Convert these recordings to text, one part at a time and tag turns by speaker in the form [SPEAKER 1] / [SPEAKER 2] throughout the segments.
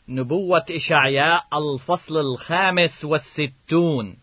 [SPEAKER 1] نبوة إشعياء الفصل 65.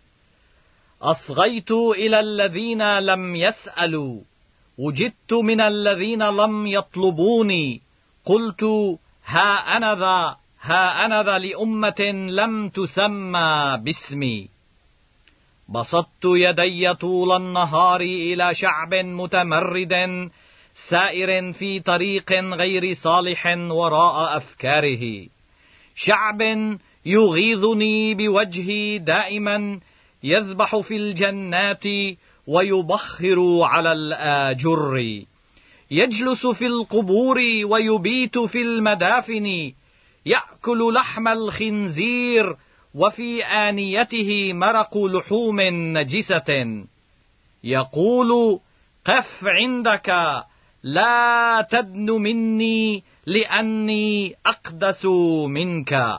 [SPEAKER 1] أصغيت إلى الذين لم يسألوا، وجدت من الذين لم يطلبوني. قلت ها أنا ذا لأمة لم تسمى باسمي. بسطت يدي طول النهار إلى شعب متمرد سائر في طريق غير صالح وراء أفكاره، شعب يغيظني بوجهي دائما، يذبح في الجنات ويبخر على الآجر، يجلس في القبور ويبيت في المدافن، يأكل لحم الخنزير وفي آنيته مرق لحوم نجسة. يقول قف عندك، لا تدن مني لأني أقدس منك.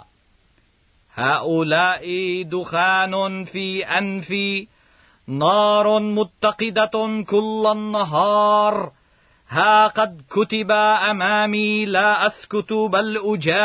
[SPEAKER 1] هؤلاء دخان في أنفي، نار متقدة كل النهار. ها قد كتب أمامي لا أسكت بل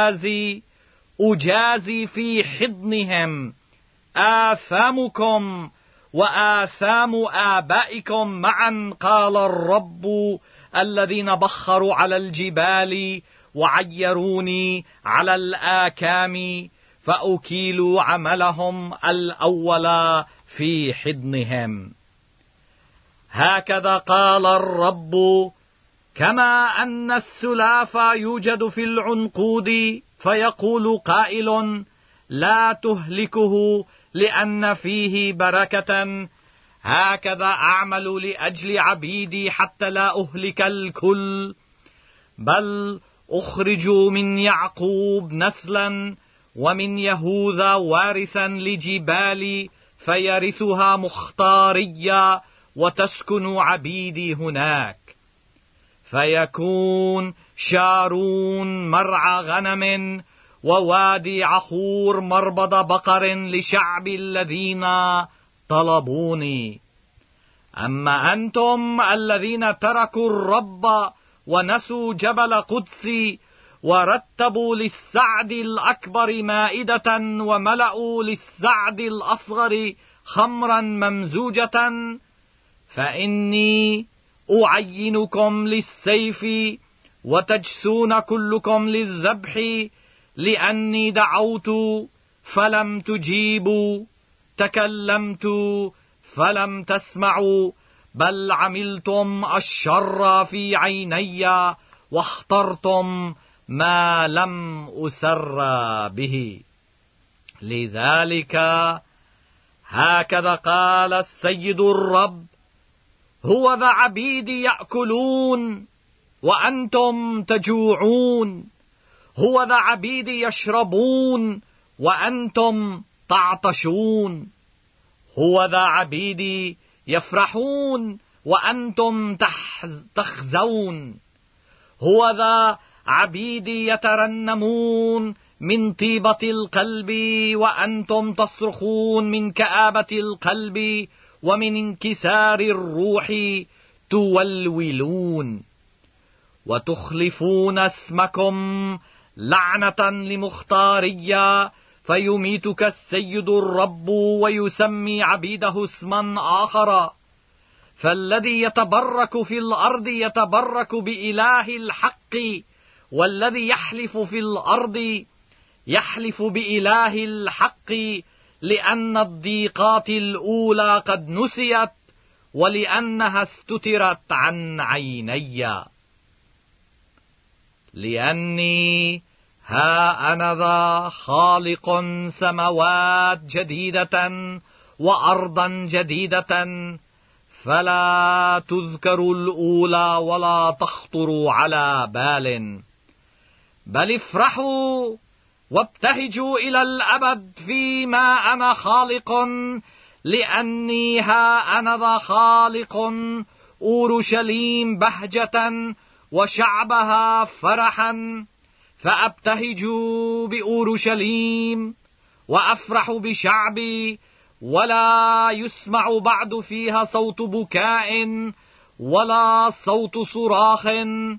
[SPEAKER 1] أجازي في حضنهم. آثامكم وآثام آبائكم معا، قال الرب، الذين بخروا على الجبال وعيروني على الآكام، فأكيلوا عملهم الأول في حضنهم. هكذا قال الرب: كما أن السلاف يوجد في العنقود، فيقول قائل لا تهلكه لأن فيه بركة، هكذا أعمل لأجل عبيدي حتى لا أهلك الكل، بل أخرج من يعقوب نسلا ومن يهوذا وارثا لجبالي، فيرثها مختارية وتسكن عبيدي هناك. فيكون شارون مرعى غنم، ووادي عخور مربض بقر لشعب الذين طلبوني. أما أنتم الذين تركوا الرب ونسوا جبل قدسي، ورتبوا للسعد الأكبر مائدة، وملأوا للسعد الأصغر خمرا ممزوجة، فإني أعينكم للسيف وتجسون كلكم للذبح، لأني دعوت فلم تجيبوا، تكلمت فلم تسمعوا، بل عملتم الشر في عيني واخترتم ما لم أسر به. لذلك هكذا قال السيد الرب: هو ذا عبيدي يأكلون وأنتم تجوعون، هو ذا عبيدي يشربون وأنتم تعطشون، هو ذا عبيدي يفرحون وأنتم تخزون، هو ذا عبيدي يترنمون من طيبة القلب وأنتم تصرخون من كآبة القلب ومن انكسار الروح تولولون. وتخلفون اسمكم لعنة لمختارية، فيميتك السيد الرب ويسمي عبيده اسما آخر. فالذي يتبرك في الأرض يتبرك بإله الحق، والذي يحلف في الأرض يحلف بإله الحق، لأن الضيقات الأولى قد نسيت، ولأنها استترت عن عيني. لأني ها أنا ذا خالق سماوات جديدة وأرضا جديدة، فلا تذكر الأولى ولا تخطر على بال، بل افرحوا وابتهجوا إلى الأبد فيما أنا خالق، لأني ها أنا ذا خالق أورشليم بهجة وشعبها فرحا، فأبتهج بأورشليم وأفرح بشعبي، ولا يسمع بعد فيها صوت بكاء ولا صوت صراخ،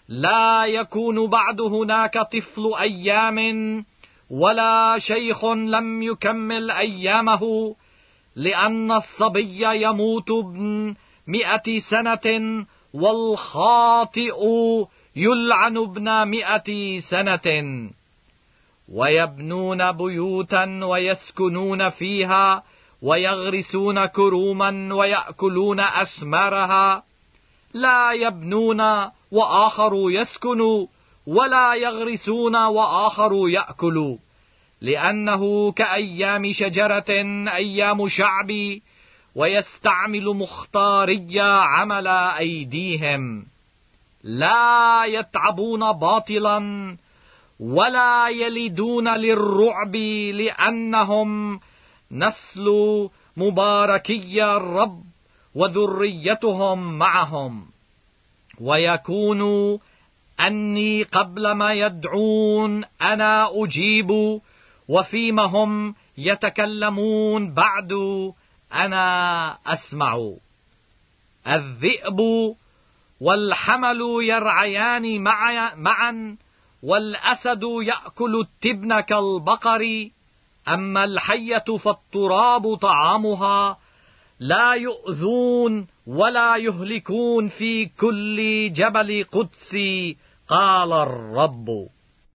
[SPEAKER 1] لا يكون بعد هناك طفل أيام ولا شيخ لم يكمل أيامه، لأن الصبي يموت ابن 100 سنة، والخاطئ يلعن ابن 100 سنة. ويبنون بيوتا ويسكنون فيها، ويغرسون كروما ويأكلون أثمارها. لا يبنون وآخر يسكن، ولا يغرسون وآخر يأكل، لأنه كأيام شجرة أيام شعبي، ويستعمل مختاري عمل أيديهم. لا يتعبون باطلا ولا يلدون للرعب، لأنهم نسل مباركي الرب وذريتهم معهم. ويكون أني قبل ما يدعون أنا أجيب، وفيما هم يتكلمون بعد أنا أسمع. الذئب والحمل يرعيان معا، والأسد يأكل التبن كالبقر. أما الحية فالتراب طعامها، لا يؤذون ولا يهلكون في كل جبل قدسي، قال الرب.